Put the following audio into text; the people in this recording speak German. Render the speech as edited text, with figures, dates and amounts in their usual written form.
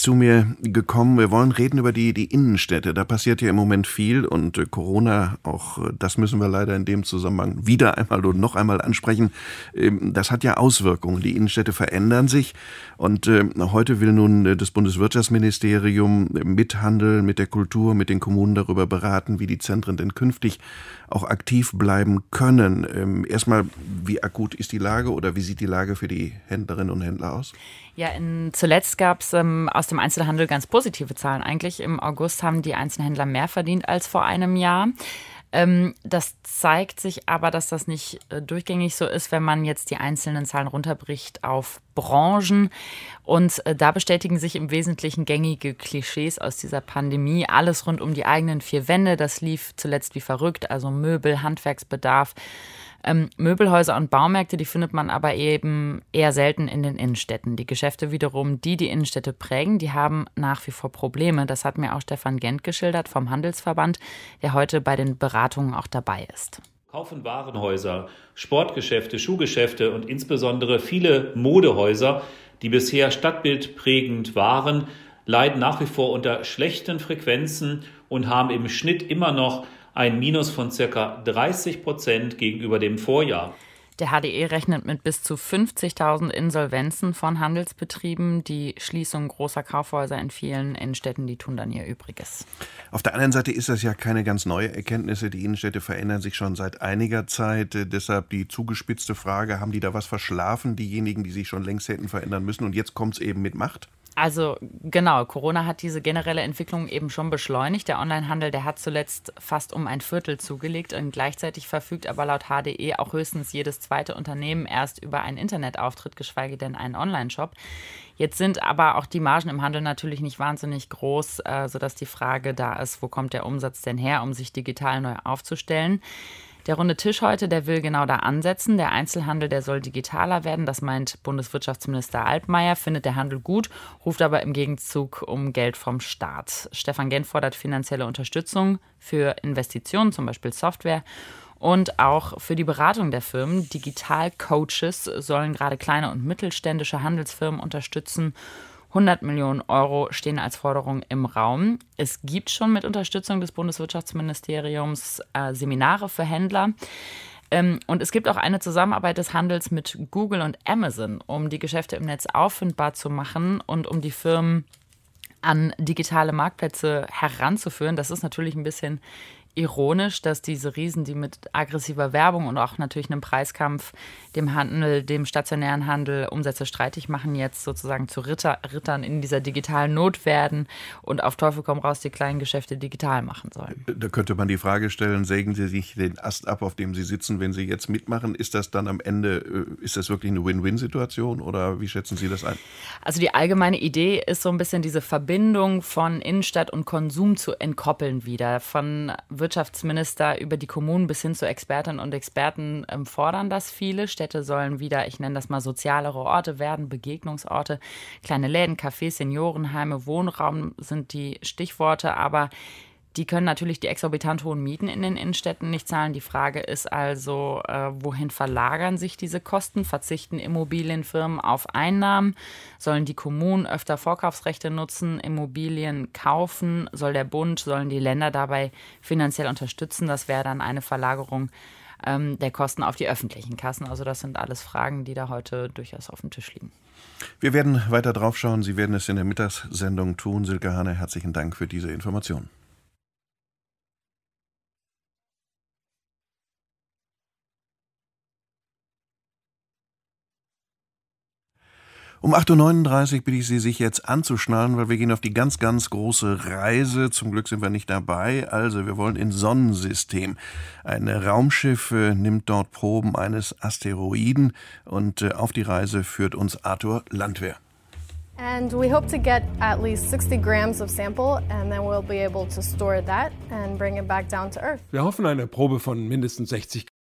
zu mir gekommen. Wir wollen reden über die Innenstädte. Da passiert ja im Moment viel und Corona, auch das müssen wir leider in dem Zusammenhang wieder einmal und noch einmal ansprechen. Das hat ja Auswirkungen. Die Innenstädte verändern sich und heute will nun das Bundeswirtschaftsministerium mit Handel, mit der Kultur, mit den Kommunen darüber beraten, wie die Zentren denn künftig auch aktiv bleiben können. Erstmal, wie akut ist die Lage oder wie sieht die Lage für die Händlerinnen und Händler aus? Ja, zuletzt gab es aus dem Einzelhandel ganz positive Zahlen eigentlich. Im August haben die Einzelhändler mehr verdient als vor einem Jahr. Das zeigt sich aber, dass das nicht durchgängig so ist, wenn man jetzt die einzelnen Zahlen runterbricht auf Branchen. Und da bestätigen sich im Wesentlichen gängige Klischees aus dieser Pandemie. Alles rund um die eigenen vier Wände, das lief zuletzt wie verrückt, also Möbel, Handwerksbedarf. Möbelhäuser und Baumärkte, die findet man aber eben eher selten in den Innenstädten. Die Geschäfte wiederum, die Innenstädte prägen, die haben nach wie vor Probleme. Das hat mir auch Stefan Gent geschildert vom Handelsverband, der heute bei den Beratungen auch dabei ist. Kauf- und Warenhäuser, Sportgeschäfte, Schuhgeschäfte und insbesondere viele Modehäuser, die bisher stadtbildprägend waren, leiden nach wie vor unter schlechten Frequenzen und haben im Schnitt immer noch ein Minus von ca. 30% gegenüber dem Vorjahr. Der HDE rechnet mit bis zu 50.000 Insolvenzen von Handelsbetrieben. Die Schließung großer Kaufhäuser in vielen Innenstädten, die tun dann ihr Übriges. Auf der anderen Seite ist das ja keine ganz neue Erkenntnis. Die Innenstädte verändern sich schon seit einiger Zeit. Deshalb die zugespitzte Frage, haben die da was verschlafen, diejenigen, die sich schon längst hätten verändern müssen und jetzt kommt es eben mit Macht? Also genau, Corona hat diese generelle Entwicklung eben schon beschleunigt. Der Onlinehandel, der hat zuletzt fast um ein Viertel zugelegt und gleichzeitig verfügt aber laut HDE auch höchstens jedes zweite Unternehmen erst über einen Internetauftritt, geschweige denn einen Onlineshop. Jetzt sind aber auch die Margen im Handel natürlich nicht wahnsinnig groß, sodass die Frage da ist, wo kommt der Umsatz denn her, um sich digital neu aufzustellen. Der runde Tisch heute, der will genau da ansetzen. Der Einzelhandel, der soll digitaler werden. Das meint Bundeswirtschaftsminister Altmaier, findet der Handel gut, ruft aber im Gegenzug um Geld vom Staat. Stefan Gent fordert finanzielle Unterstützung für Investitionen, zum Beispiel Software, und auch für die Beratung der Firmen. Digital-Coaches sollen gerade kleine und mittelständische Handelsfirmen unterstützen. 100 Millionen Euro stehen als Forderung im Raum. Es gibt schon mit Unterstützung des Bundeswirtschaftsministeriums Seminare für Händler. Und es gibt auch eine Zusammenarbeit des Handels mit Google und Amazon, um die Geschäfte im Netz auffindbar zu machen und um die Firmen an digitale Marktplätze heranzuführen. Das ist natürlich ein bisschen ironisch, dass diese Riesen, die mit aggressiver Werbung und auch natürlich einem Preiskampf dem Handel, dem stationären Handel Umsätze streitig machen, jetzt sozusagen zu Rittern in dieser digitalen Not werden und auf Teufel komm raus die kleinen Geschäfte digital machen sollen. Da könnte man die Frage stellen, sägen Sie sich den Ast ab, auf dem Sie sitzen, wenn Sie jetzt mitmachen? Ist das dann am Ende, ist das wirklich eine Win-Win-Situation oder wie schätzen Sie das ein? Also die allgemeine Idee ist so ein bisschen diese Verbindung von Innenstadt und Konsum zu entkoppeln wieder. Von Wirtschaftsminister über die Kommunen bis hin zu Expertinnen und Experten fordern das viele. Städte sollen wieder, ich nenne das mal, sozialere Orte werden, Begegnungsorte. Kleine Läden, Cafés, Seniorenheime, Wohnraum sind die Stichworte, aber die können natürlich die exorbitant hohen Mieten in den Innenstädten nicht zahlen. Die Frage ist also, wohin verlagern sich diese Kosten? Verzichten Immobilienfirmen auf Einnahmen? Sollen die Kommunen öfter Vorkaufsrechte nutzen, Immobilien kaufen? Soll der Bund, sollen die Länder dabei finanziell unterstützen? Das wäre dann eine Verlagerung der Kosten auf die öffentlichen Kassen. Also das sind alles Fragen, die da heute durchaus auf dem Tisch liegen. Wir werden weiter drauf schauen. Sie werden es in der Mittagssendung tun. Silke Hane, herzlichen Dank für diese Information. Um 8.39 Uhr bitte ich Sie, sich jetzt anzuschnallen, weil wir gehen auf die ganz, ganz große Reise. Zum Glück sind wir nicht dabei. Also, wir wollen ins Sonnensystem. Ein Raumschiff nimmt dort Proben eines Asteroiden und auf die Reise führt uns Arthur Landwehr. And we hope to get at least 60 grams of sample and then we'll be able to store that and bring it back down to Earth. Wir hoffen, eine Probe von mindestens 60